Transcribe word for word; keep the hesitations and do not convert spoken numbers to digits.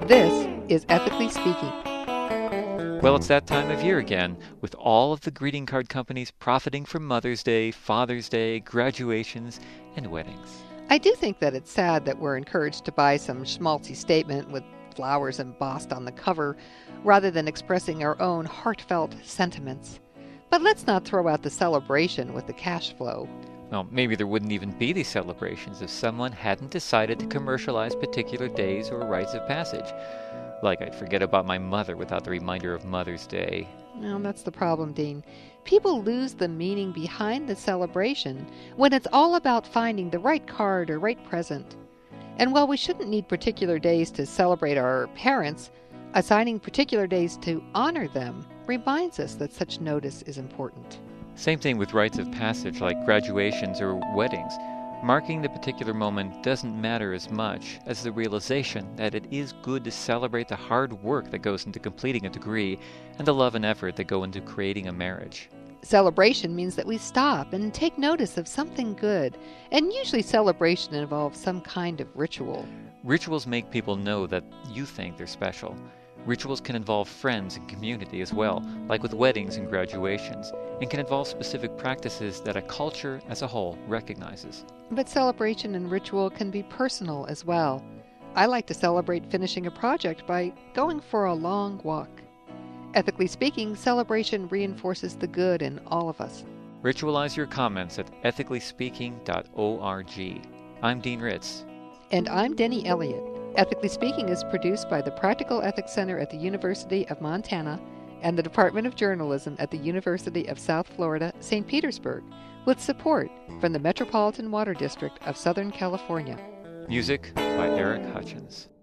This is Ethically Speaking. Well, it's that time of year again, with all of the greeting card companies profiting from Mother's Day, Father's Day, graduations, and weddings. I do think that it's sad that we're encouraged to buy some schmaltzy statement with flowers embossed on the cover rather than expressing our own heartfelt sentiments. But let's not throw out the celebration with the cash flow. Well, maybe there wouldn't even be these celebrations if someone hadn't decided to commercialize particular days or rites of passage. Like I'd forget about my mother without the reminder of Mother's Day. Well, that's the problem, Dean. People lose the meaning behind the celebration when it's all about finding the right card or right present. And while we shouldn't need particular days to celebrate our parents, assigning particular days to honor them reminds us that such notice is important. Same thing with rites of passage like graduations or weddings. Marking the particular moment doesn't matter as much as the realization that it is good to celebrate the hard work that goes into completing a degree and the love and effort that go into creating a marriage. Celebration means that we stop and take notice of something good, and usually celebration involves some kind of ritual. Rituals make people know that you think they're special. Rituals can involve friends and community as well, like with weddings and graduations, and can involve specific practices that a culture as a whole recognizes. But celebration and ritual can be personal as well. I like to celebrate finishing a project by going for a long walk. Ethically speaking, celebration reinforces the good in all of us. Ritualize your comments at ethically speaking dot org. I'm Dean Ritz. And I'm Denny Elliott. Ethically Speaking is produced by the Practical Ethics Center at the University of Montana and the Department of Journalism at the University of South Florida, Saint Petersburg, with support from the Metropolitan Water District of Southern California. Music by Eric Hutchins.